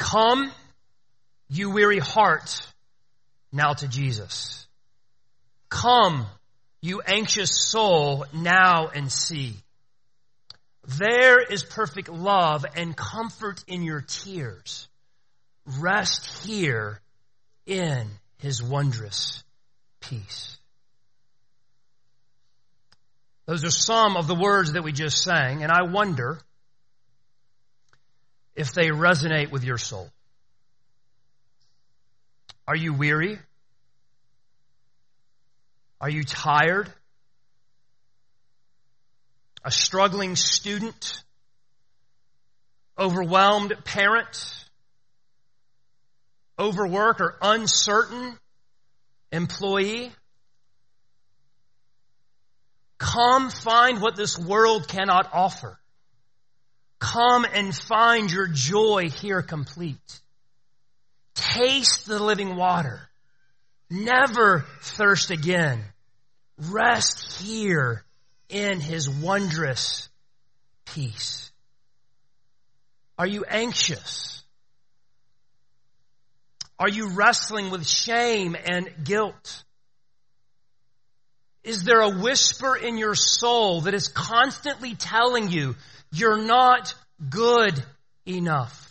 Come, you weary heart, now to Jesus. Come, you anxious soul, now and see. There is perfect love and comfort in your tears. Rest here in his wondrous peace. Those are some of the words that we just sang, and I wonder if they resonate with your soul. Are you weary? Are you tired? A struggling student? Overwhelmed parent? Overworked or uncertain employee? Come find what this world cannot offer. Come and find your joy here complete. Taste the living water. Never thirst again. Rest here in his wondrous peace. Are you anxious? Are you wrestling with shame and guilt? Is there a whisper in your soul that is constantly telling you you're not good enough?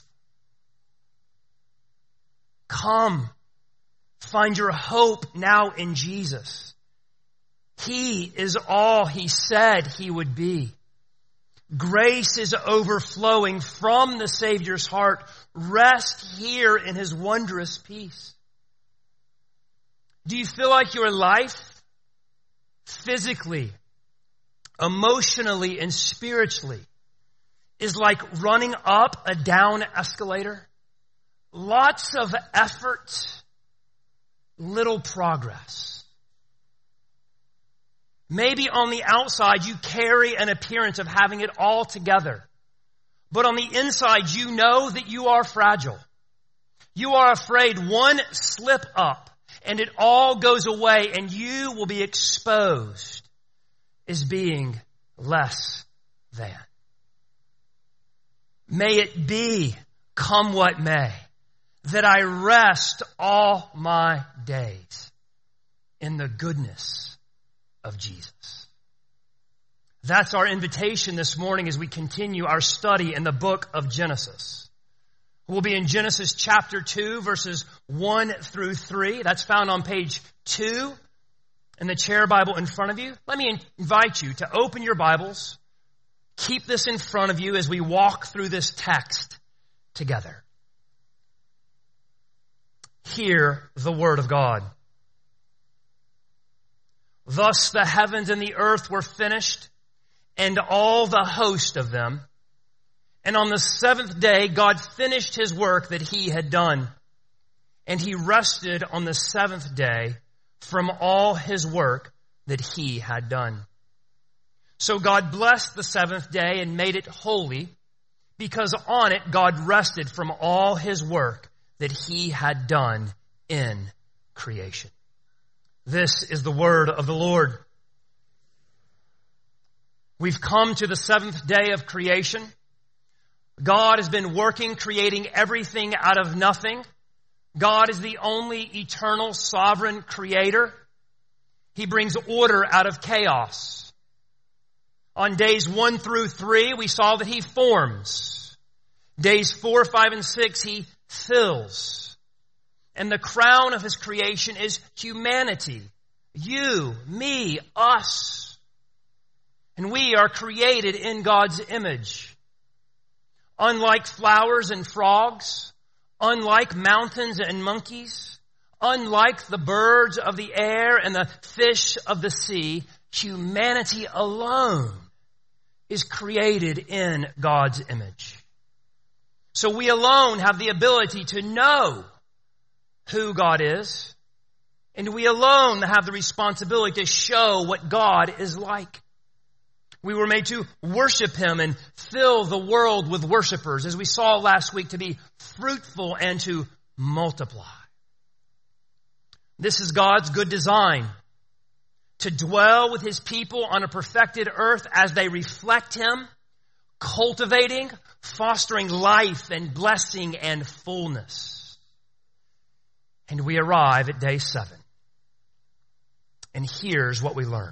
Come, find your hope now in Jesus. He is all he said he would be. Grace is overflowing from the Savior's heart. Rest here in his wondrous peace. Do you feel like your life, physically, emotionally, and spiritually, is like running up a down escalator? Lots of effort, little progress. Maybe on the outside you carry an appearance of having it all together. But on the inside you know that you are fragile. You are afraid one slip up and it all goes away and you will be exposed as being less than. May it be, come what may, that I rest all my days in the goodness of Jesus. That's our invitation this morning as we continue our study in the book of Genesis. We'll be in Genesis chapter 2, verses 1 through 3. That's found on page 2 in the chair Bible in front of you. Let me invite you to open your Bibles. Keep this in front of you as we walk through this text together. Hear the word of God. Thus the heavens and the earth were finished, and all the host of them. And on the seventh day, God finished his work that he had done. And he rested on the seventh day from all his work that he had done. So God blessed the seventh day and made it holy, because on it God rested from all his work that he had done in creation. This is the word of the Lord. We've come to the seventh day of creation. God has been working, creating everything out of nothing. God is the only eternal, sovereign creator. He brings order out of chaos. On days 1 through 3, we saw that he forms. Days 4, 5, and 6, he fills. And the crown of his creation is humanity. You, me, us. And we are created in God's image. Unlike flowers and frogs, unlike mountains and monkeys, unlike the birds of the air and the fish of the sea, humanity alone is created in God's image. So we alone have the ability to know who God is, and we alone have the responsibility to show what God is like. We were made to worship him and fill the world with worshipers, as we saw last week, to be fruitful and to multiply. This is God's good design, to dwell with his people on a perfected earth as they reflect him, cultivating, fostering life and blessing and fullness. And we arrive at day 7. And here's what we learn.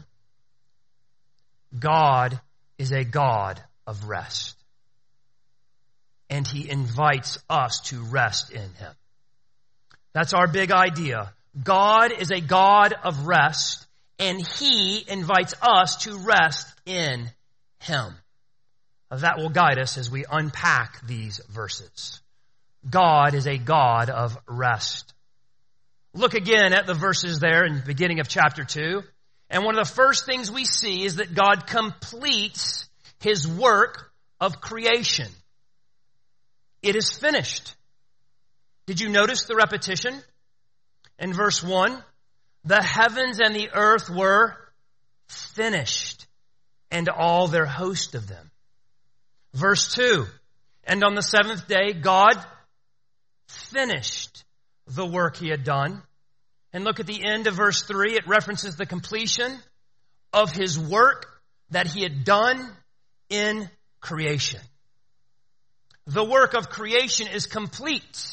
God is a God of rest. And He invites us to rest in Him. That's our big idea. God is a God of rest, and He invites us to rest in Him. That will guide us as we unpack these verses. God is a God of rest. Look again at the verses there in the beginning of chapter 2. And one of the first things we see is that God completes His work of creation. It is finished. Did you notice the repetition? In verse 1, the heavens and the earth were finished, and all their host of them. Verse 2, and on the 7th day, God finished the work He had done. And look at the end of verse 3. It references the completion of His work that He had done in creation. The work of creation is complete.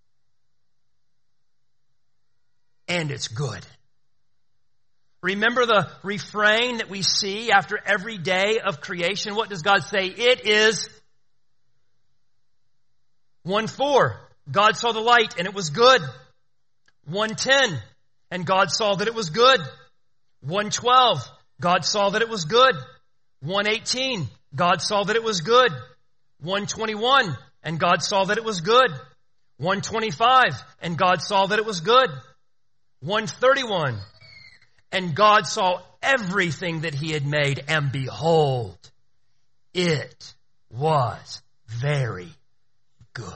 And it's good. Remember the refrain that we see after every day of creation? What does God say? It is 1:4. God saw the light and it was good. 1:10. And God saw that it was good. 1:12. God saw that it was good. 1:18. God saw that it was good. 1:21. And God saw that it was good. 1:25. And God saw that it was good. 1:31. And God saw everything that He had made, and behold, it was very good.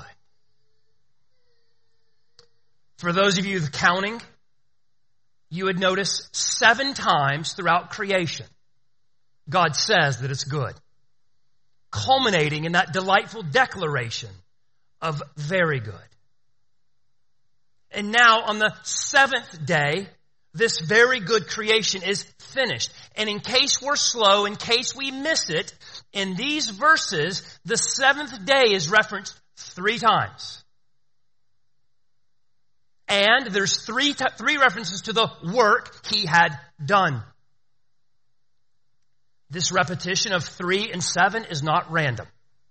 For those of you counting, you would notice 7 times throughout creation, God says that it's good, culminating in that delightful declaration of very good. And now on the 7th day, this very good creation is finished. And in case we're slow, in case we miss it, in these verses, the 7th day is referenced 3 times. And there's three references to the work He had done. This repetition of 3 and 7 is not random.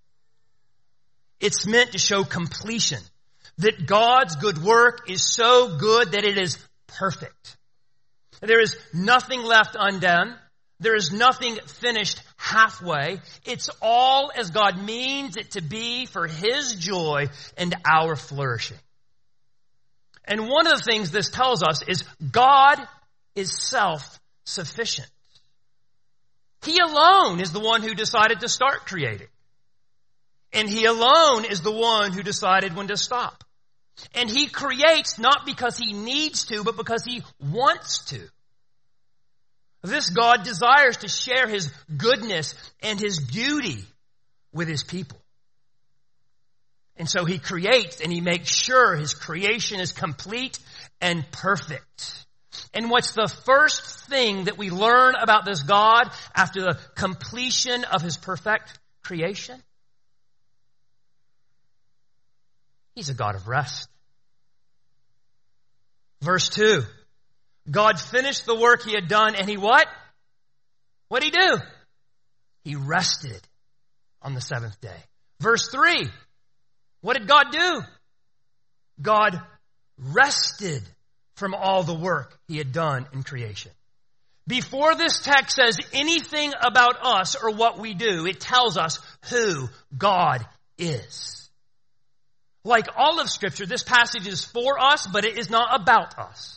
It's meant to show completion. That God's good work is so good that it is perfect. There is nothing left undone. There is nothing finished halfway. It's all as God means it to be for His joy and our flourishing. And one of the things this tells us is God is self-sufficient. He alone is the one who decided to start creating. And He alone is the one who decided when to stop. And He creates not because He needs to, but because He wants to. This God desires to share His goodness and His beauty with His people. And so He creates and He makes sure His creation is complete and perfect. And what's the first thing that we learn about this God after the completion of His perfect creation? He's a God of rest. Verse 2. God finished the work He had done, and He what? What did He do? He rested on the 7th day. Verse 3. What did God do? God rested from all the work He had done in creation. Before this text says anything about us or what we do, it tells us who God is. Like all of Scripture, this passage is for us, but it is not about us.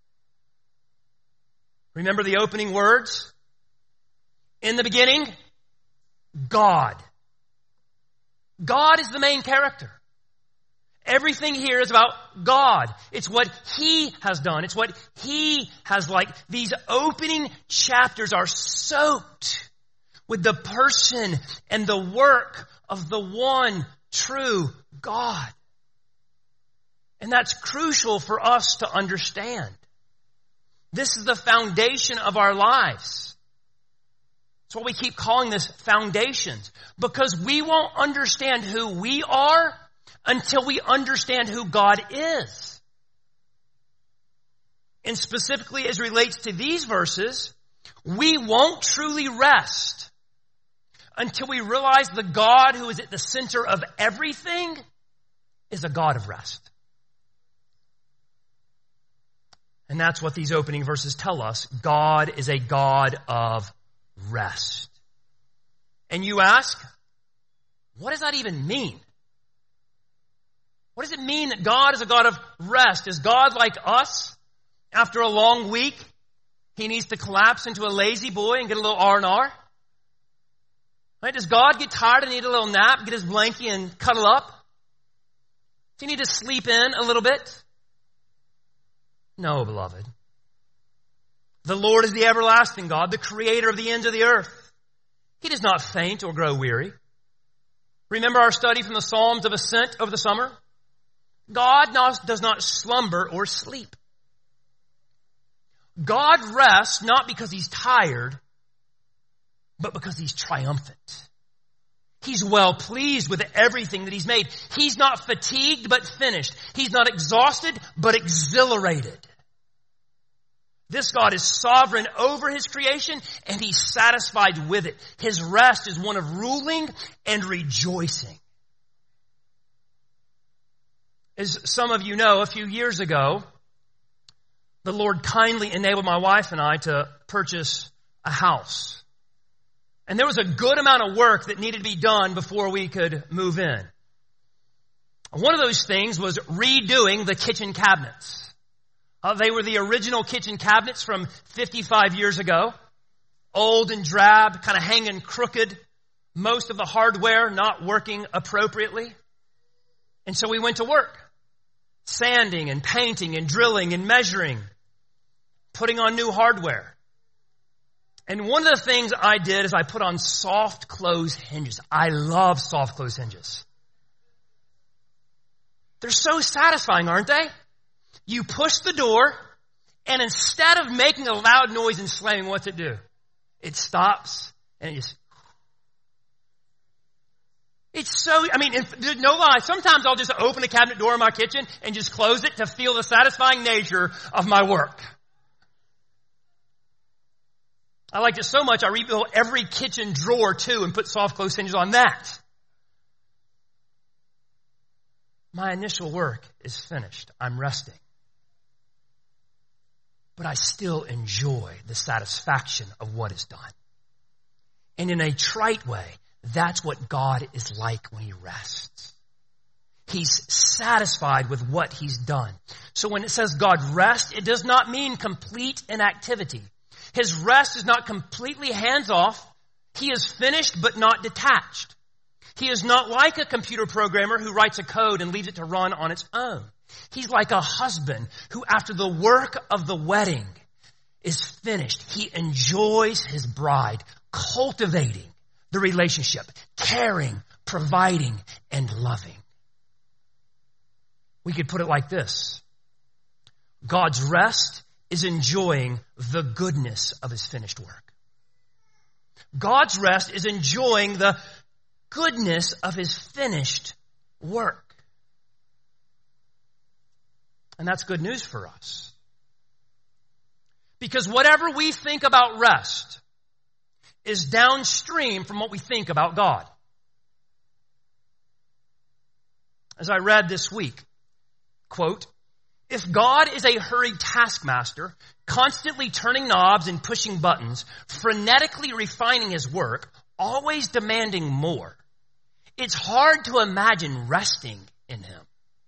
Remember the opening words? In the beginning, God. God is the main character. Everything here is about God. It's what He has done. It's what He has liked. These opening chapters are soaked with the person and the work of the one true God. And that's crucial for us to understand. This is the foundation of our lives. That's why we keep calling this foundations, because we won't understand who we are until we understand who God is. And specifically as relates to these verses, we won't truly rest until we realize the God who is at the center of everything is a God of rest. And that's what these opening verses tell us. God is a God of rest. And you ask, what does that even mean? What does it mean that God is a God of rest? Is God like us? After a long week, he needs to collapse into a lazy boy and get a little R&R? Right? Does God get tired and need a little nap, get his blankie and cuddle up? Does he need to sleep in a little bit? No, beloved. The Lord is the everlasting God, the creator of the ends of the earth. He does not faint or grow weary. Remember our study from the Psalms of Ascent over the summer? God does not slumber or sleep. God rests not because he's tired, but because he's triumphant. He's well pleased with everything that he's made. He's not fatigued, but finished. He's not exhausted, but exhilarated. This God is sovereign over his creation, and he's satisfied with it. His rest is one of ruling and rejoicing. As some of you know, a few years ago, the Lord kindly enabled my wife and I to purchase a house. And there was a good amount of work that needed to be done before we could move in. One of those things was redoing the kitchen cabinets. They were the original kitchen cabinets from 55 years ago. Old and drab, kind of hanging crooked. Most of the hardware not working appropriately. And so we went to work. Sanding and painting and drilling and measuring. Putting on new hardware. And one of the things I did is I put on soft close hinges. I love soft close hinges. They're so satisfying, aren't they? You push the door, and instead of making a loud noise and slamming, what's it do? It stops, and it just... It's so, no lie, sometimes I'll just open the cabinet door in my kitchen and just close it to feel the satisfying nature of my work. I liked it so much, I rebuilt every kitchen drawer too and put soft close hinges on that. My initial work is finished. I'm resting. But I still enjoy the satisfaction of what is done. And in a trite way, that's what God is like when he rests. He's satisfied with what he's done. So when it says God rests, it does not mean complete inactivity. His rest is not completely hands off. He is finished but not detached. He is not like a computer programmer who writes a code and leaves it to run on its own. He's like a husband who, after the work of the wedding is finished, he enjoys his bride, cultivating the relationship, caring, providing, and loving. We could put it like this. God's rest is enjoying the goodness of his finished work. God's rest is enjoying the goodness of his finished work. And that's good news for us. Because whatever we think about rest is downstream from what we think about God. As I read this week, quote, if God is a hurried taskmaster, constantly turning knobs and pushing buttons, frenetically refining his work, always demanding more, it's hard to imagine resting in him.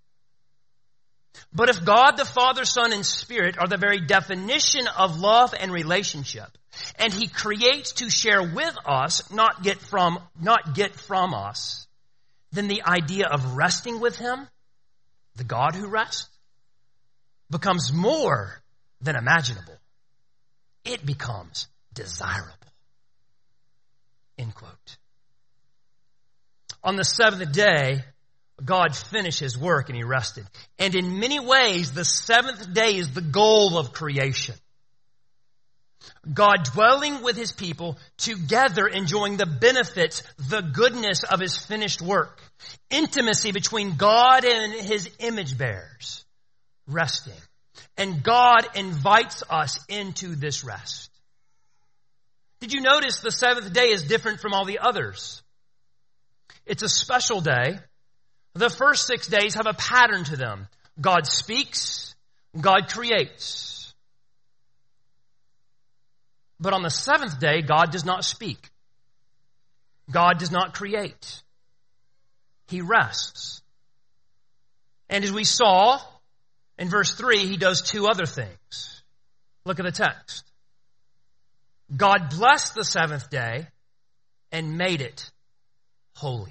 But if God, the Father, Son, and Spirit are the very definition of love and relationship, and he creates to share with us, not get from us, then the idea of resting with him, the God who rests, becomes more than imaginable. It becomes desirable. End quote. On the seventh day, God finished his work and he rested. And in many ways, the seventh day is the goal of creation. God dwelling with his people, together enjoying the benefits, the goodness of his finished work. Intimacy between God and his image bearers. Resting. And God invites us into this rest. Did you notice the seventh day is different from all the others? It's a special day. The first 6 days have a pattern to them. God speaks, God creates. But on the seventh day, God does not speak. God does not create. He rests. And as we saw in verse 3, he does two other things. Look at the text. God blessed the seventh day and made it holy.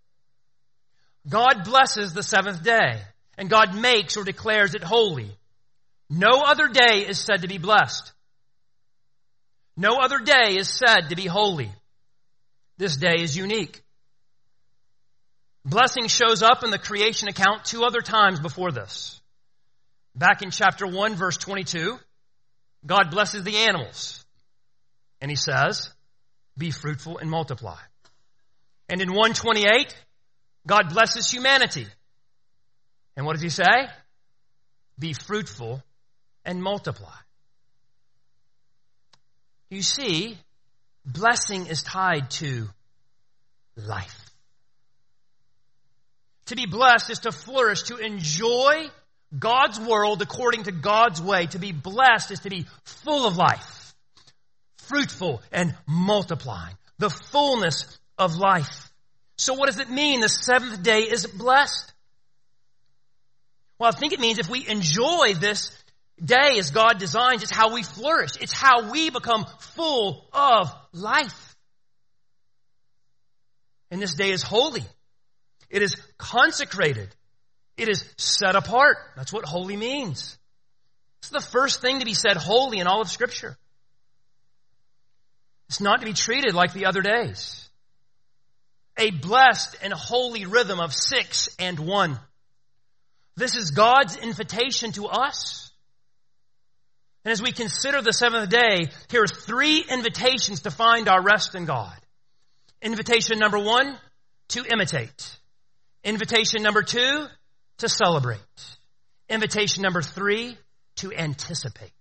God blesses the seventh day, and God makes or declares it holy. No other day is said to be blessed. No other day is said to be holy. This day is unique. Blessing shows up in the creation account two other times before this. Back in chapter 1, verse 22, God blesses the animals. And he says, be fruitful and multiply. And in 1:28, God blesses humanity. And what does he say? Be fruitful and multiply. You see, blessing is tied to life. To be blessed is to flourish, to enjoy God's world according to God's way. To be blessed is to be full of life, fruitful and multiplying, the fullness of life. So what does it mean the seventh day is blessed? Well, I think it means if we enjoy this day as God designs, it's how we flourish. It's how we become full of life. And this day is holy. It is consecrated. It is set apart. That's what holy means. It's the first thing to be said holy in all of Scripture. It's not to be treated like the other days. A blessed and holy rhythm of 6 and 1. This is God's invitation to us. And as we consider the seventh day, here are 3 invitations to find our rest in God. Invitation number 1, to imitate. Invitation number 2, to celebrate. Invitation number 3, to anticipate.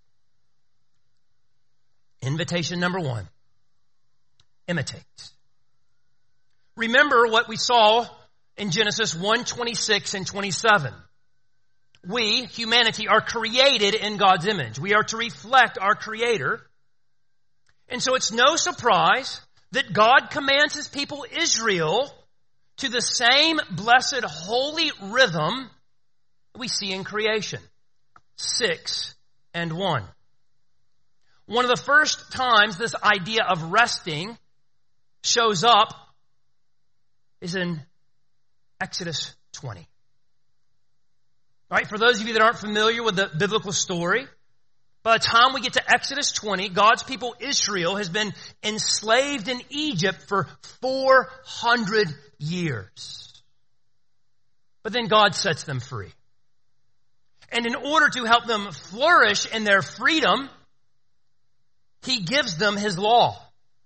Invitation number 1, imitate. Remember what we saw in Genesis 1:26 and 27. We, humanity, are created in God's image. We are to reflect our Creator. And so it's no surprise that God commands his people Israel to the same blessed holy rhythm we see in creation. 6 and 1. One of the first times this idea of resting shows up is in Exodus 20. All right, for those of you that aren't familiar with the biblical story, by the time we get to Exodus 20, God's people Israel has been enslaved in Egypt for 400 years. But then God sets them free. And in order to help them flourish in their freedom, he gives them his law.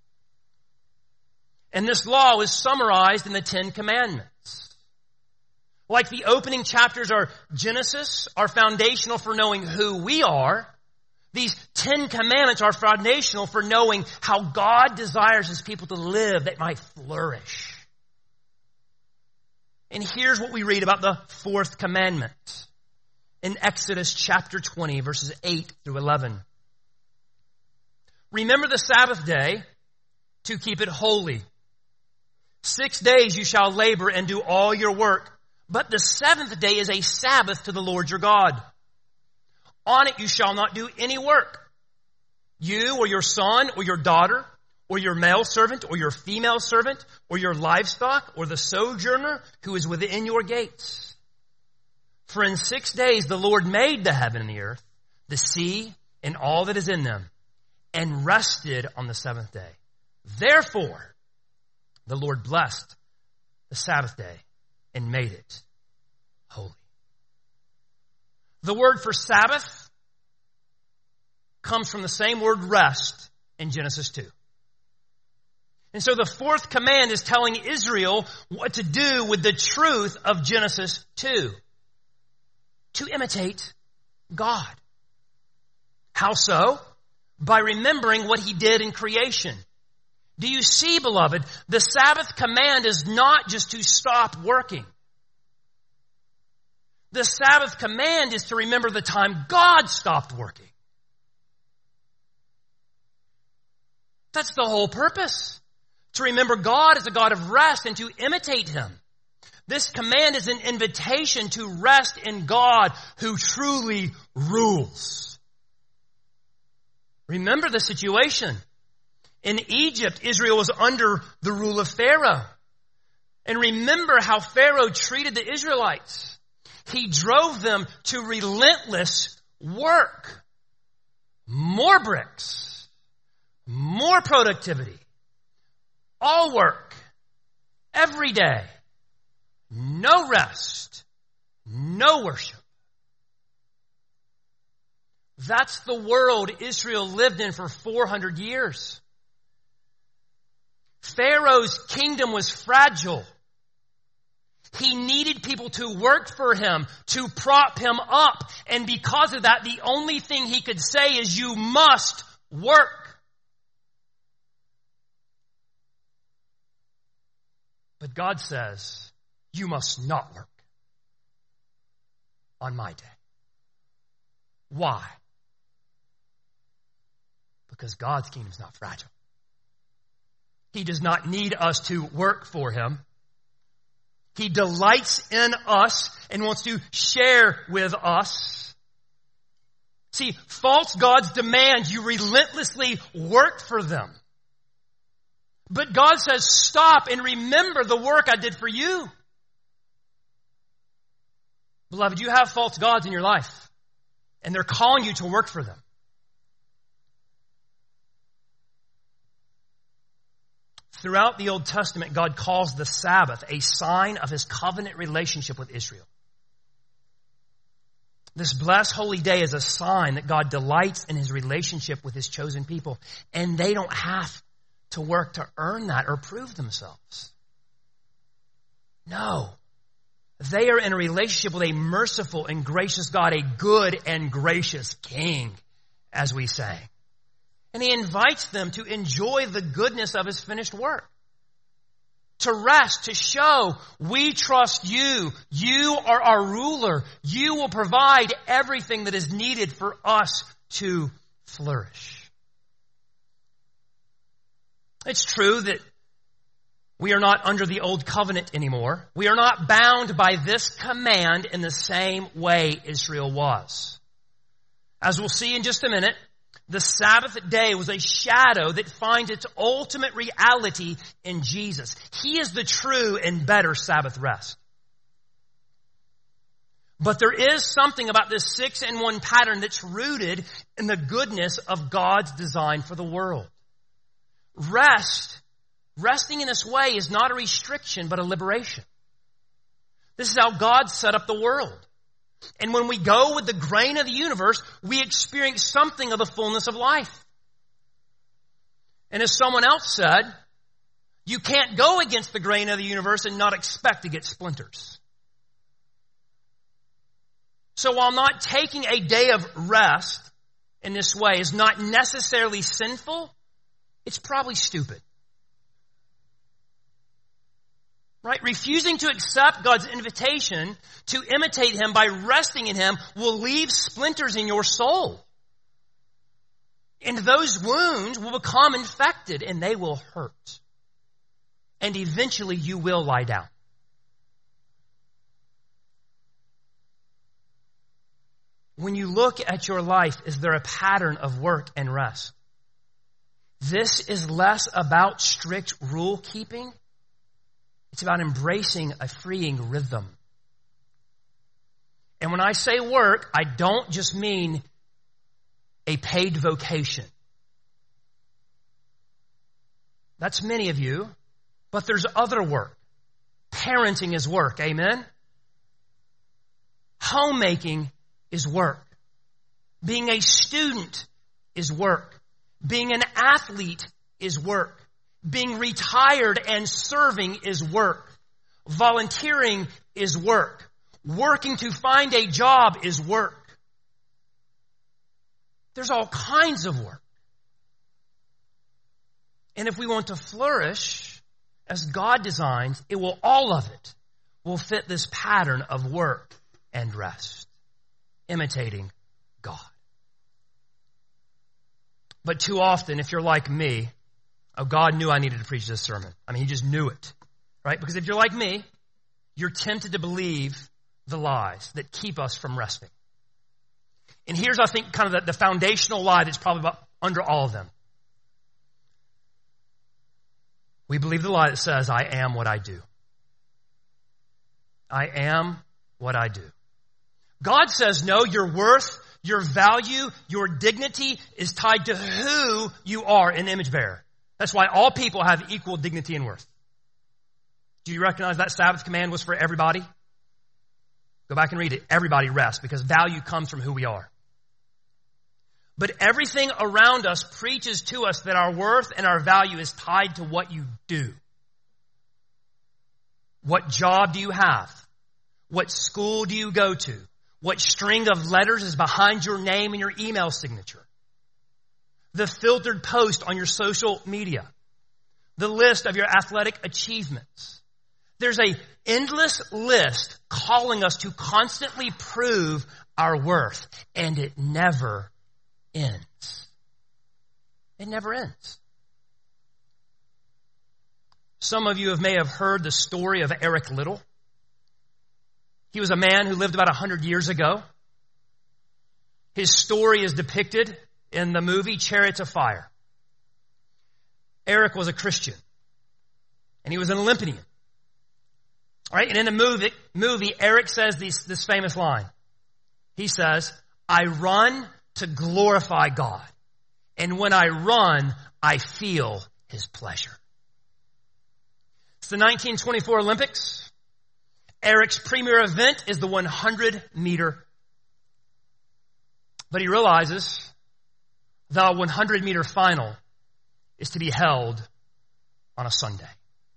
And this law is summarized in the 10 Commandments. Like the opening chapters are Genesis, are foundational for knowing who we are. These 10 Commandments are foundational for knowing how God desires his people to live that might flourish. And here's what we read about the 4th commandment in Exodus chapter 20, verses 8 through 11. Remember the Sabbath day to keep it holy. 6 days you shall labor and do all your work, but the seventh day is a Sabbath to the Lord your God. On it you shall not do any work. You or your son or your daughter or your male servant or your female servant or your livestock or the sojourner who is within your gates. For in 6 days the Lord made the heaven and the earth, the sea and all that is in them, and rested on the seventh day. Therefore, the Lord blessed the Sabbath day and made it holy. The word for Sabbath comes from the same word rest in Genesis 2. And so the fourth command is telling Israel what to do with the truth of Genesis 2. To imitate God. How so? By remembering what he did in creation. Do you see, beloved, the Sabbath command is not just to stop working. The Sabbath command is to remember the time God stopped working. That's the whole purpose. To remember God as a God of rest and to imitate him. This command is an invitation to rest in God who truly rules. Remember the situation. In Egypt, Israel was under the rule of Pharaoh. And remember how Pharaoh treated the Israelites. He drove them to relentless work. More bricks. More productivity. All work. Every day. No rest. No worship. That's the world Israel lived in for 400 years. Pharaoh's kingdom was fragile. He needed people to work for him, to prop him up. And because of that, the only thing he could say is, you must work. But God says, you must not work on my day. Why? Because God's kingdom is not fragile. He does not need us to work for him. He delights in us and wants to share with us. See, false gods demand you relentlessly work for them. But God says, stop and remember the work I did for you. Beloved, you have false gods in your life, and they're calling you to work for them. Throughout the Old Testament, God calls the Sabbath a sign of his covenant relationship with Israel. This blessed holy day is a sign that God delights in his relationship with his chosen people, and they don't have to work to earn that or prove themselves. No. They are in a relationship with a merciful and gracious God, a good and gracious King, as we say. And he invites them to enjoy the goodness of his finished work. To rest, to show, we trust you. You are our ruler. You will provide everything that is needed for us to flourish. It's true that we are not under the old covenant anymore. We are not bound by this command in the same way Israel was. As we'll see in just a minute, the Sabbath day was a shadow that finds its ultimate reality in Jesus. He is the true and better Sabbath rest. But there is something about this 6-in-1 pattern that's rooted in the goodness of God's design for the world. Resting in this way is not a restriction, but a liberation. This is how God set up the world. And when we go with the grain of the universe, we experience something of the fullness of life. And as someone else said, you can't go against the grain of the universe and not expect to get splinters. So while not taking a day of rest in this way is not necessarily sinful, it's probably stupid. Right? Refusing to accept God's invitation to imitate him by resting in him will leave splinters in your soul. And those wounds will become infected and they will hurt. And eventually you will lie down. When you look at your life, is there a pattern of work and rest? This is less about strict rule keeping. It's about embracing a freeing rhythm. And when I say work, I don't just mean a paid vocation. That's many of you, but there's other work. Parenting is work, amen? Homemaking is work. Being a student is work. Being an athlete is work. Being retired and serving is work. Volunteering is work. Working to find a job is work. There's all kinds of work. And if we want to flourish as God designs, all of it will fit this pattern of work and rest, imitating God. But too often, if you're like me, God knew I needed to preach this sermon. He just knew it, right? Because if you're like me, you're tempted to believe the lies that keep us from resting. And here's, I think, kind of the foundational lie that's probably under all of them. We believe the lie that says, I am what I do. I am what I do. God says, no, your worth, your value, your dignity is tied to who you are, an image bearer. That's why all people have equal dignity and worth. Do you recognize that Sabbath command was for everybody? Go back and read it. Everybody rest, because value comes from who we are. But everything around us preaches to us that our worth and our value is tied to what you do. What job do you have? What school do you go to? What string of letters is behind your name and your email signature? The filtered post on your social media. The list of your athletic achievements. There's an endless list calling us to constantly prove our worth, and it never ends. It never ends. Some of you may have heard the story of Eric Liddell. He was a man who lived about 100 years ago. His story is depicted in the movie Chariots of Fire. Eric was a Christian, and he was an Olympian. All right, and in the movie, Eric says this famous line. He says, I run to glorify God, and when I run, I feel His pleasure. It's the 1924 Olympics. Eric's premier event is the 100-meter. But he realizes the 100-meter final is to be held on a Sunday.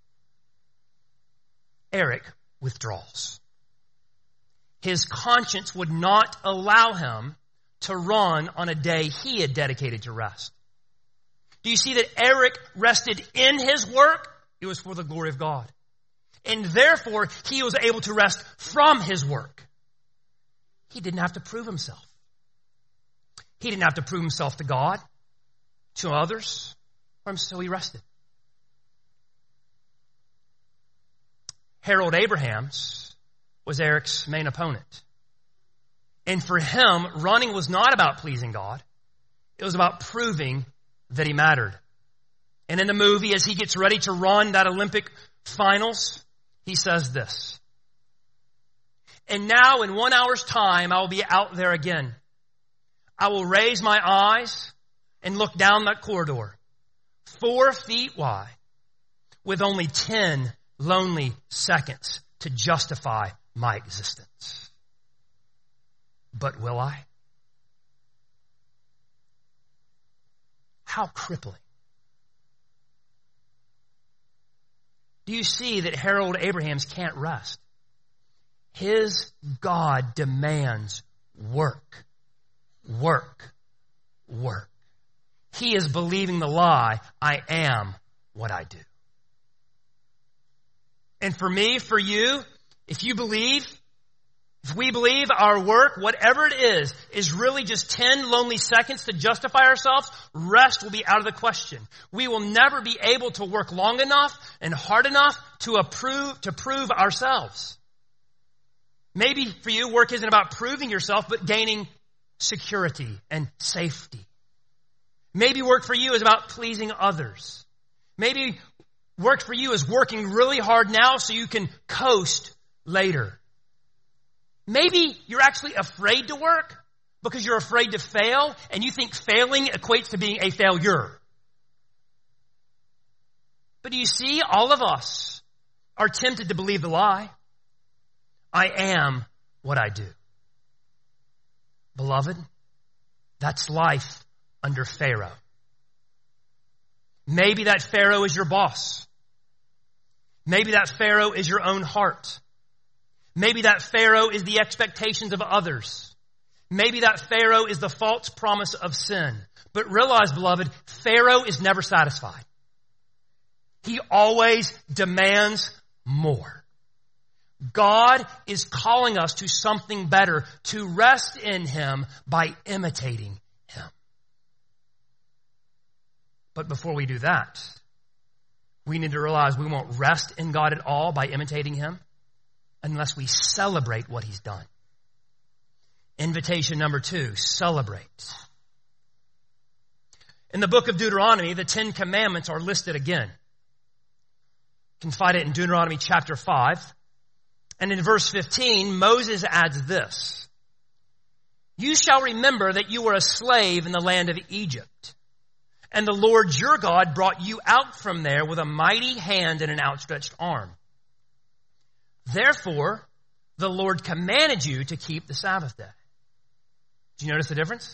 Eric withdraws. His conscience would not allow him to run on a day he had dedicated to rest. Do you see that Eric rested in his work? It was for the glory of God. And therefore, he was able to rest from his work. He didn't have to prove himself. He didn't have to prove himself to God, to others, so he rested. Harold Abrahams was Eric's main opponent. And for him, running was not about pleasing God. It was about proving that he mattered. And in the movie, as he gets ready to run that Olympic finals, he says this. And now in 1 hour's time, I will be out there again. I will raise my eyes and look down that corridor, 4 feet wide, with only 10 lonely seconds to justify my existence. But will I? How crippling. Do you see that Harold Abrahams can't rest? His God demands work, work, work. He is believing the lie, I am what I do. And for me, for you, if we believe our work, whatever it is really just 10 lonely seconds to justify ourselves, rest will be out of the question. We will never be able to work long enough and hard enough to prove ourselves. Maybe for you, work isn't about proving yourself, but gaining security and safety. Maybe work for you is about pleasing others. Maybe work for you is working really hard now so you can coast later. Maybe you're actually afraid to work because you're afraid to fail and you think failing equates to being a failure. But do you see, all of us are tempted to believe the lie. I am what I do. Beloved, that's life under Pharaoh. Maybe that Pharaoh is your boss. Maybe that Pharaoh is your own heart. Maybe that Pharaoh is the expectations of others. Maybe that Pharaoh is the false promise of sin. But realize, beloved, Pharaoh is never satisfied. He always demands more. God is calling us to something better, to rest in Him by imitating Him. But before we do that, we need to realize we won't rest in God at all by imitating Him unless we celebrate what He's done. Invitation number 2, celebrate. In the book of Deuteronomy, the 10 Commandments are listed again. You can find it in Deuteronomy chapter 5. And in verse 15, Moses adds this: "You shall remember that you were a slave in the land of Egypt, and the Lord your God brought you out from there with a mighty hand and an outstretched arm. Therefore, the Lord commanded you to keep the Sabbath day." Do you notice the difference?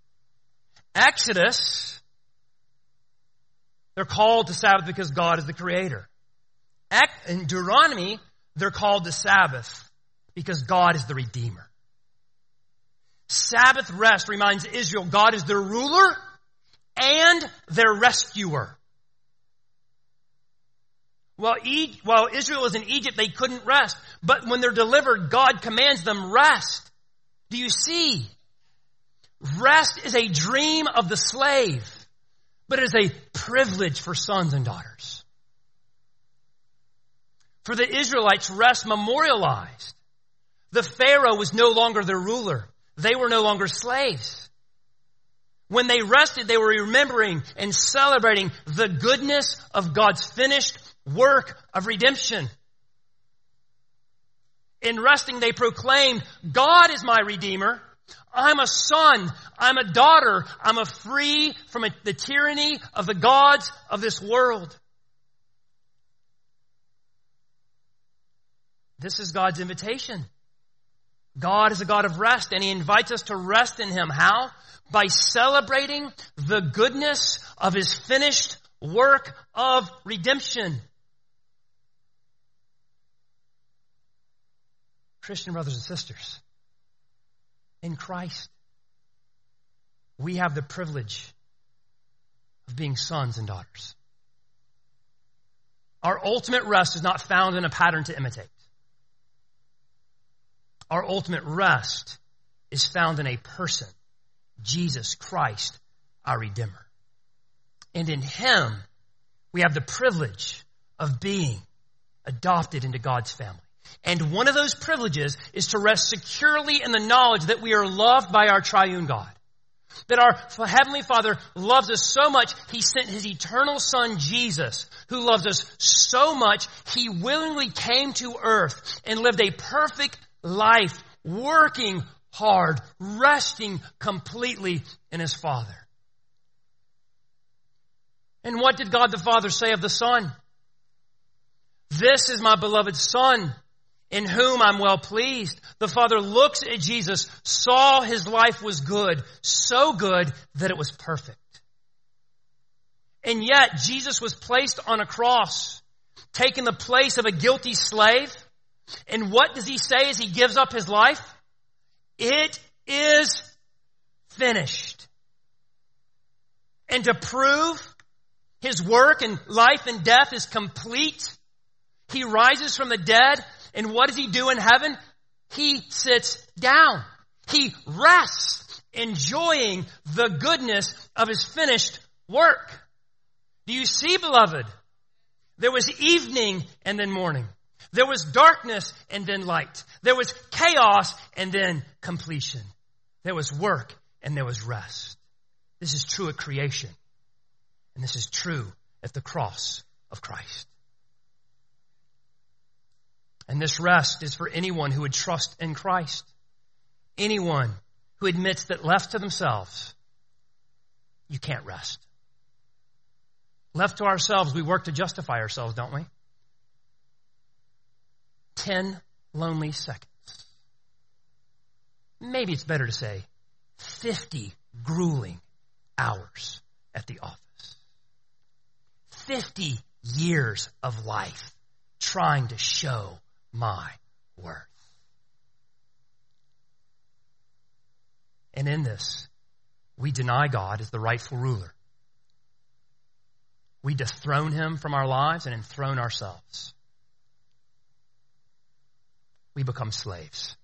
Exodus, they're called to Sabbath because God is the creator. In Deuteronomy, they're called to Sabbath because God is the Redeemer. Sabbath rest reminds Israel God is their ruler and their rescuer. While Israel was in Egypt, they couldn't rest. But when they're delivered, God commands them rest. Do you see? Rest is a dream of the slave, but it is a privilege for sons and daughters. For the Israelites, rest memorialized. The Pharaoh was no longer their ruler. They were no longer slaves. When they rested, they were remembering and celebrating the goodness of God's finished work of redemption. In resting, they proclaimed, God is my Redeemer. I'm a son. I'm a daughter. I'm a free from the tyranny of the gods of this world. This is God's invitation. God is a God of rest, and He invites us to rest in Him. How? By celebrating the goodness of His finished work of redemption. Christian brothers and sisters, in Christ, we have the privilege of being sons and daughters. Our ultimate rest is not found in a pattern to imitate. Our ultimate rest is found in a person, Jesus Christ, our Redeemer. And in Him, we have the privilege of being adopted into God's family. And one of those privileges is to rest securely in the knowledge that we are loved by our triune God. That our Heavenly Father loves us so much, He sent His eternal Son, Jesus, who loves us so much, He willingly came to earth and lived a perfect life, working hard, resting completely in His Father. And what did God the Father say of the Son? "This is my beloved Son, in whom I'm well pleased." The Father looks at Jesus, saw His life was good, so good that it was perfect. And yet, Jesus was placed on a cross, taking the place of a guilty slave. And what does He say as He gives up His life? It is finished. And to prove His work and life and death is complete, He rises from the dead. And what does He do in heaven? He sits down. He rests, enjoying the goodness of His finished work. Do you see, beloved? There was evening and then morning. There was darkness and then light. There was chaos and then completion. There was work and there was rest. This is true at creation. And this is true at the cross of Christ. And this rest is for anyone who would trust in Christ. Anyone who admits that left to themselves, you can't rest. Left to ourselves, we work to justify ourselves, don't we? 10 lonely seconds. Maybe it's better to say 50 grueling, hours at the office. 50 years of life trying to show my worth. And in this, we deny God as the rightful ruler. We dethrone him from our lives and enthrone ourselves. We become slaves.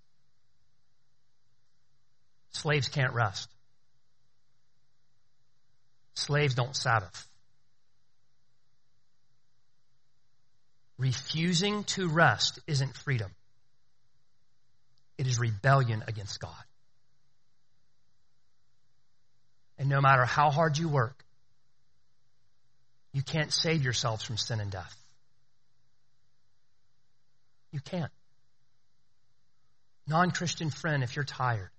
Slaves can't rest. Slaves don't Sabbath. Refusing to rest isn't freedom. It is rebellion against God. And no matter how hard you work, you can't save yourselves from sin and death. You can't. Non-Christian friend, if you're tired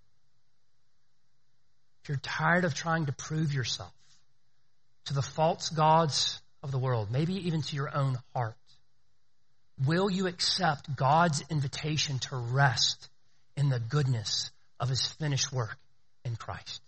of trying to prove yourself to the false gods of the world, maybe even to your own heart, will you accept God's invitation to rest in the goodness of his finished work in Christ?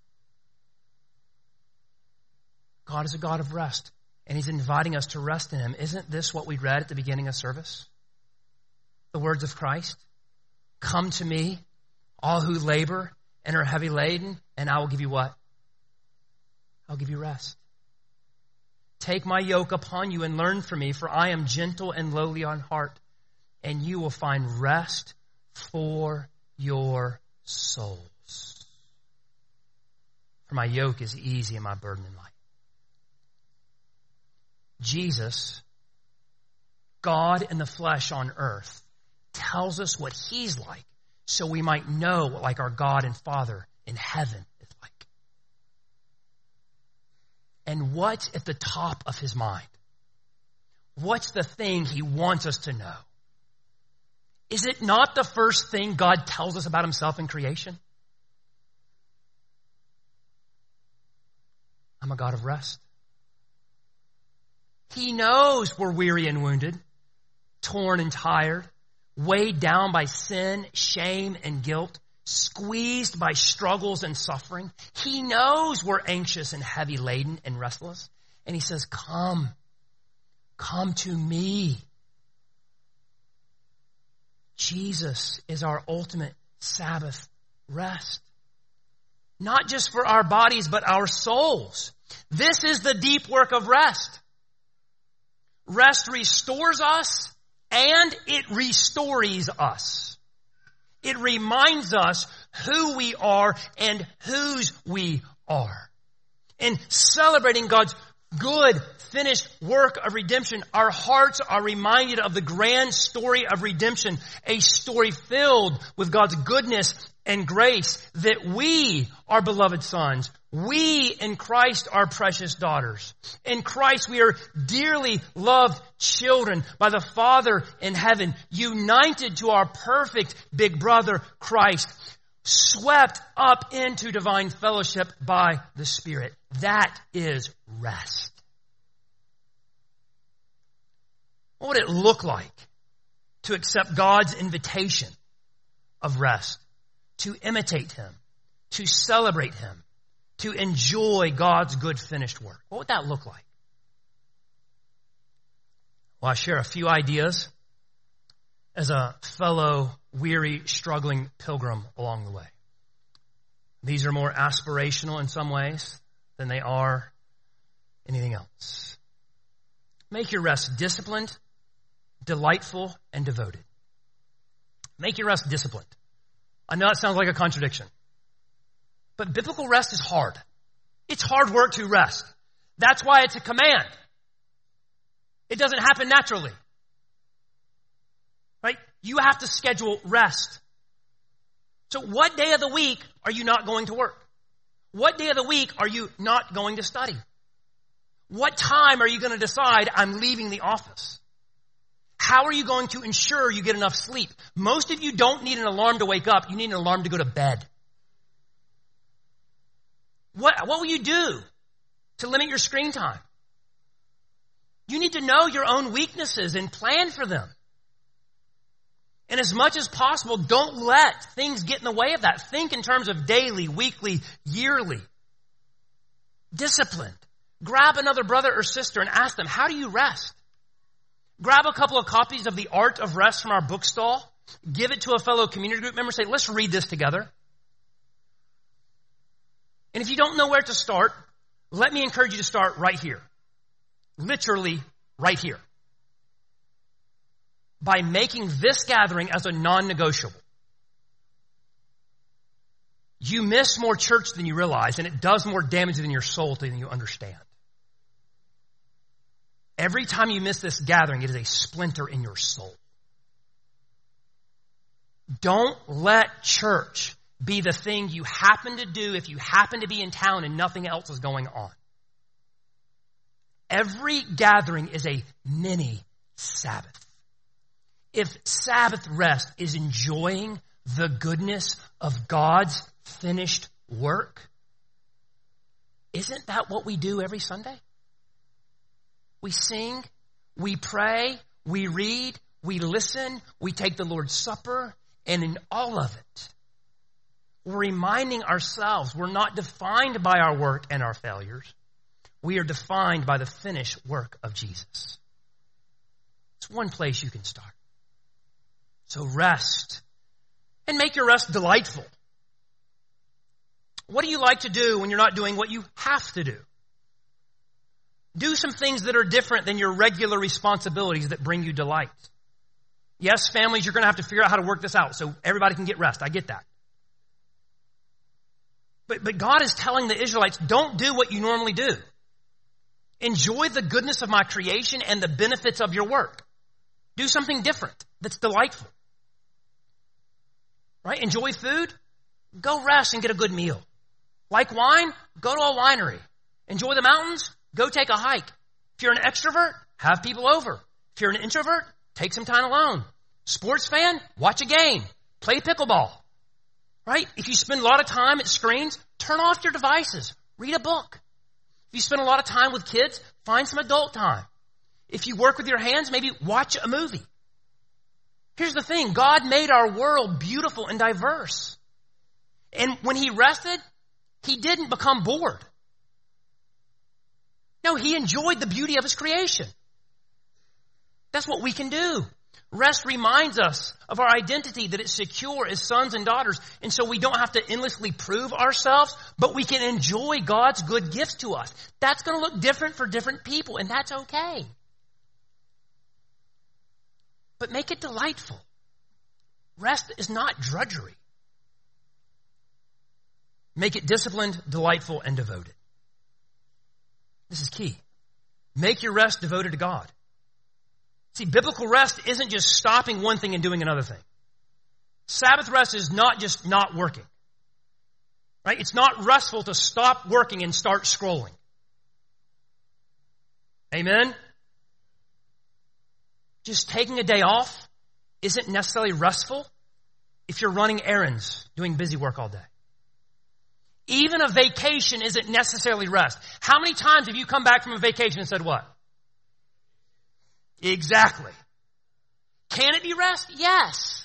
God is a God of rest, and he's inviting us to rest in him. Isn't this what we read at the beginning of service? The words of Christ. Come to me, all who labor and are heavy laden, and I will give you what? I'll give you rest. Take my yoke upon you and learn from me, for I am gentle and lowly on heart, and you will find rest for your souls. For my yoke is easy and my burden is light. Jesus, God in the flesh on earth, tells us what he's like so we might know what like our God and Father in heaven is like. And what's at the top of his mind? What's the thing he wants us to know? Is it not the first thing God tells us about himself in creation? I'm a God of rest. He knows we're weary and wounded, torn and tired, weighed down by sin, shame, and guilt, squeezed by struggles and suffering. He knows we're anxious and heavy laden and restless. And he says, come to me. Jesus is our ultimate Sabbath rest. Not just for our bodies, but our souls. This is the deep work of rest. Rest restores us and it restores us. It reminds us who we are and whose we are. In celebrating God's good, finished work of redemption, our hearts are reminded of the grand story of redemption, a story filled with God's goodness and grace, that we are beloved sons. We in Christ are precious daughters. In Christ we are dearly loved children by the Father in heaven, united to our perfect big brother Christ, swept up into divine fellowship by the Spirit. That is rest. What would it look like to accept God's invitation of rest, to imitate him, to celebrate him, to enjoy God's good finished work? What would that look like? Well, I share a few ideas as a fellow weary, struggling pilgrim along the way. These are more aspirational in some ways than they are anything else. Make your rest disciplined, delightful, and devoted. Make your rest disciplined. I know that sounds like a contradiction, but biblical rest is hard. It's hard work to rest. That's why it's a command. It doesn't happen naturally. Right? You have to schedule rest. So what day of the week are you not going to work? What day of the week are you not going to study? What time are you going to decide I'm leaving the office? How are you going to ensure you get enough sleep? Most of you don't need an alarm to wake up. You need an alarm to go to bed. What will you do to limit your screen time? You need to know your own weaknesses and plan for them. And as much as possible, don't let things get in the way of that. Think in terms of daily, weekly, yearly. disciplined. Grab another brother or sister and ask them, how do you rest? Grab a couple of copies of The Art of Rest from our bookstall. Give it to a fellow community group member. Say, let's read this together. And if you don't know where to start, let me encourage you to start right here. Literally right here. By making this gathering as a non-negotiable. You miss more church than you realize, and it does more damage than your soul than you understand. Every time you miss this gathering, it is a splinter in your soul. Don't let church be the thing you happen to do if you happen to be in town and nothing else is going on. Every gathering is a mini Sabbath. If Sabbath rest is enjoying the goodness of God's finished work, isn't that what we do every Sunday? We sing, we pray, we read, we listen, we take the Lord's Supper, and in all of it, we're reminding ourselves we're not defined by our work and our failures. We are defined by the finished work of Jesus. It's one place you can start. So rest, and make your rest delightful. What do you like to do when you're not doing what you have to do? Do some things that are different than your regular responsibilities that bring you delight. Yes, families, you're going to have to figure out how to work this out so everybody can get rest. I get that. But God is telling the Israelites, don't do what you normally do. Enjoy the goodness of my creation and the benefits of your work. Do something different that's delightful. Right? Enjoy food? Go rest and get a good meal. Like wine? Go to a winery. Enjoy the mountains? Go take a hike. If you're an extrovert, have people over. If you're an introvert, take some time alone. Sports fan? Watch a game. Play pickleball. Right? If you spend a lot of time at screens, turn off your devices. Read a book. If you spend a lot of time with kids, find some adult time. If you work with your hands, maybe watch a movie. Here's the thing. God made our world beautiful and diverse. And when he rested, he didn't become bored. No, he enjoyed the beauty of his creation. That's what we can do. Rest reminds us of our identity, that it's secure as sons and daughters. And so we don't have to endlessly prove ourselves, but we can enjoy God's good gifts to us. That's going to look different for different people, and that's okay. But make it delightful. Rest is not drudgery. Make it disciplined, delightful, and devoted. This is key. Make your rest devoted to God. See, biblical rest isn't just stopping one thing and doing another thing. Sabbath rest is not just not working. Right? It's not restful to stop working and start scrolling. Amen? Just taking a day off isn't necessarily restful if you're running errands, doing busy work all day. Even a vacation isn't necessarily rest. How many times have you come back from a vacation and said what? Exactly. Can it be rest? Yes.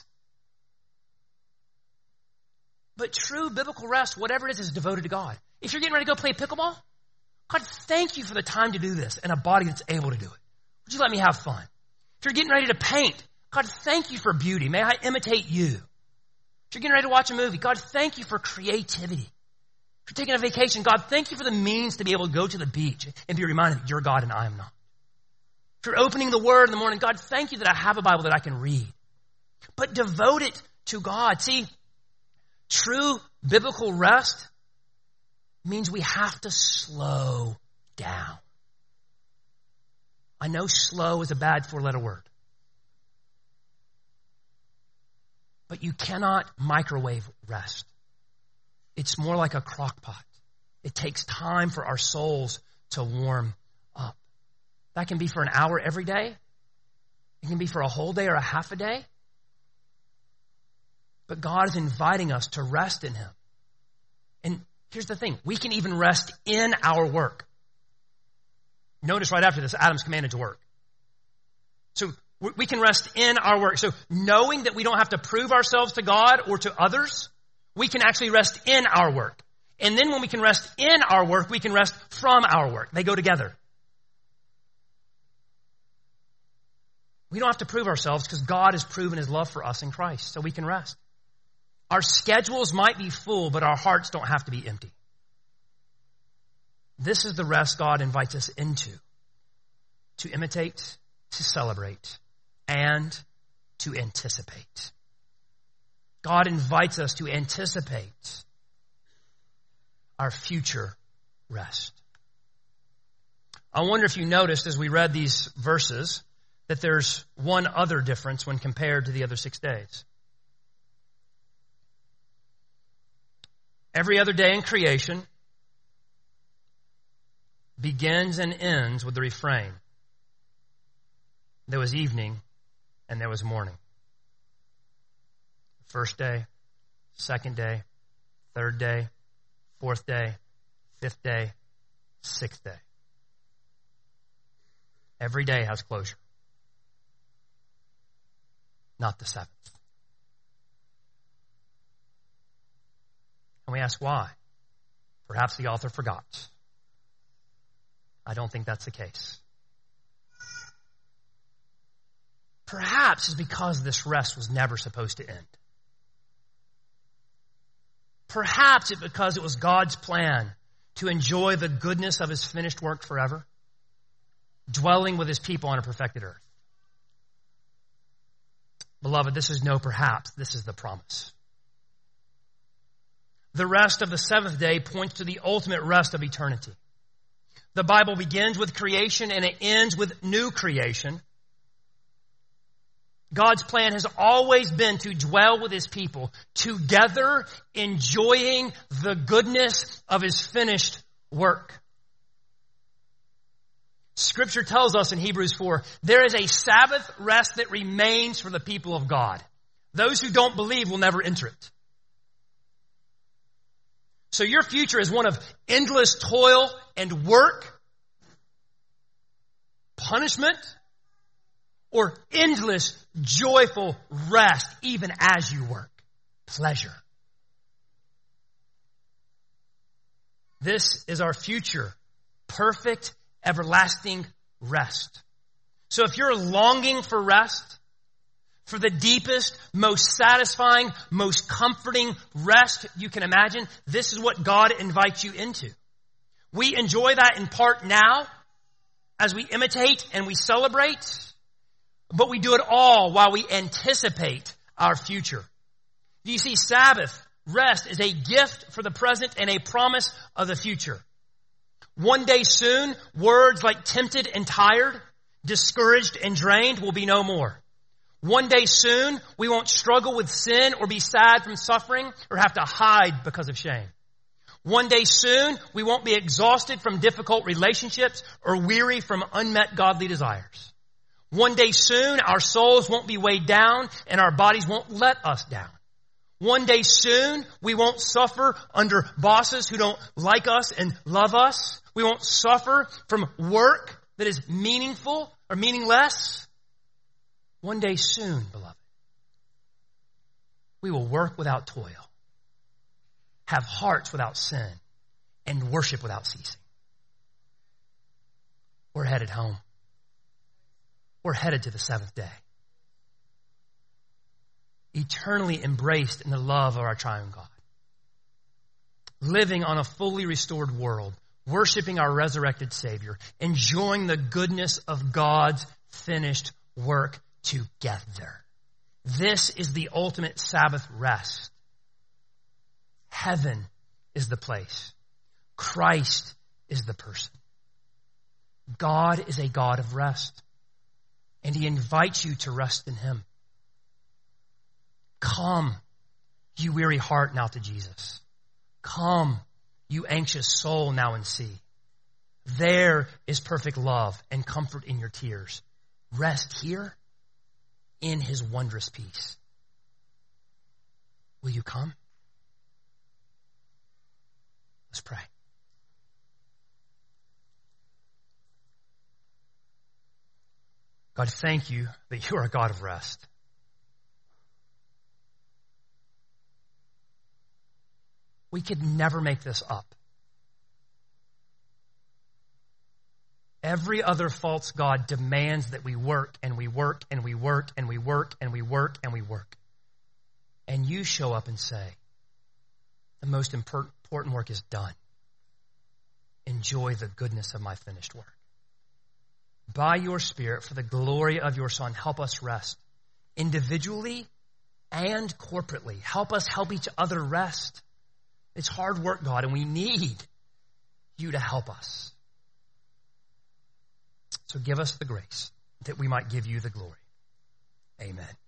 But true biblical rest, whatever it is devoted to God. If you're getting ready to go play pickleball, God, thank you for the time to do this and a body that's able to do it. Would you let me have fun? If you're getting ready to paint, God, thank you for beauty. May I imitate you? If you're getting ready to watch a movie, God, thank you for creativity. If you're taking a vacation, God, thank you for the means to be able to go to the beach and be reminded that you're God and I am not. If you're opening the Word in the morning, God, thank you that I have a Bible that I can read. But devote it to God. See, true biblical rest means we have to slow down. I know slow is a bad four-letter word. But you cannot microwave rest. It's more like a crock pot. It takes time for our souls to warm up. That can be for an hour every day. It can be for a whole day or a half a day. But God is inviting us to rest in him. And here's the thing. We can even rest in our work. Notice right after this, Adam's commanded to work. So we can rest in our work. So knowing that we don't have to prove ourselves to God or to others, we can actually rest in our work. And then when we can rest in our work, we can rest from our work. They go together. We don't have to prove ourselves because God has proven his love for us in Christ, so we can rest. Our schedules might be full, but our hearts don't have to be empty. This is the rest God invites us into, to imitate, to celebrate, and to anticipate. God invites us to anticipate our future rest. I wonder if you noticed as we read these verses that there's one other difference when compared to the other 6 days. Every other day in creation begins and ends with the refrain, there was evening and there was morning. First day, second day, third day, fourth day, fifth day, sixth day. Every day has closure. Not the seventh. And we ask why. Perhaps the author forgot. I don't think that's the case. Perhaps it's because this rest was never supposed to end. Perhaps it's because it was God's plan to enjoy the goodness of his finished work forever, dwelling with his people on a perfected earth. Beloved, this is no perhaps, this is the promise. The rest of the seventh day points to the ultimate rest of eternity. The Bible begins with creation and it ends with new creation. God's plan has always been to dwell with his people, together enjoying the goodness of his finished work. Scripture tells us in Hebrews 4, there is a Sabbath rest that remains for the people of God. Those who don't believe will never enter it. So your future is one of endless toil and work, punishment, or endless joyful rest even as you work. Pleasure. This is our future. Perfect, everlasting rest. So if you're longing for rest, for the deepest, most satisfying, most comforting rest you can imagine, this is what God invites you into. We enjoy that in part now as we imitate and we celebrate, but we do it all while we anticipate our future. You see, Sabbath rest is a gift for the present and a promise of the future. One day soon, words like tempted and tired, discouraged and drained will be no more. One day soon, we won't struggle with sin or be sad from suffering or have to hide because of shame. One day soon, we won't be exhausted from difficult relationships or weary from unmet godly desires. One day soon, our souls won't be weighed down and our bodies won't let us down. One day soon, we won't suffer under bosses who don't like us and love us. We won't suffer from work that is meaningful or meaningless. One day soon, beloved, we will work without toil, have hearts without sin, and worship without ceasing. We're headed home. We're headed to the seventh day. Eternally embraced in the love of our triune God. Living on a fully restored world, worshiping our resurrected Savior, enjoying the goodness of God's finished work together. This is the ultimate Sabbath rest. Heaven is the place. Christ is the person. God is a God of rest, and he invites you to rest in him. Come, you weary heart, now to Jesus. Come, you anxious soul, now and see. There is perfect love and comfort in your tears. Rest here in his wondrous peace. Will you come? Let's pray. God, thank you that you are a God of rest. We could never make this up. Every other false god demands that we work and we work and we work and we work and we work and we work. And you show up and say, the most important work is done. Enjoy the goodness of my finished work. By your Spirit, for the glory of your Son, help us rest individually and corporately. Help us help each other rest. It's hard work, God, and we need you to help us. So give us the grace that we might give you the glory. Amen.